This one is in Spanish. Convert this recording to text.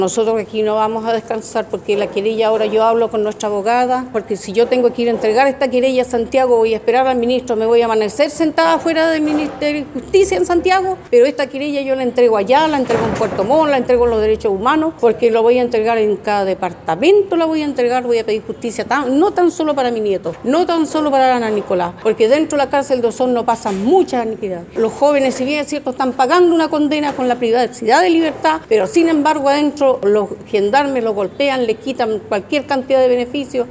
Nosotros aquí no vamos a descansar porque la querella, ahora yo hablo con nuestra abogada, porque si yo tengo que ir a entregar esta querella a Santiago, voy a esperar al ministro, me voy a amanecer sentada fuera del Ministerio de Justicia en Santiago, pero esta querella yo la entrego allá, la entrego en Puerto Montt, la entrego en los derechos humanos, porque lo voy a entregar en cada departamento, la voy a entregar, voy a pedir justicia, no tan solo para mi nieto, no tan solo para Ana Nicolás, porque dentro de la cárcel de Osorno pasan muchas iniquidades. Los jóvenes, si bien es cierto, están pagando una condena con la privacidad de libertad, pero sin embargo adentro los gendarmes los golpean, les quitan cualquier cantidad de beneficios.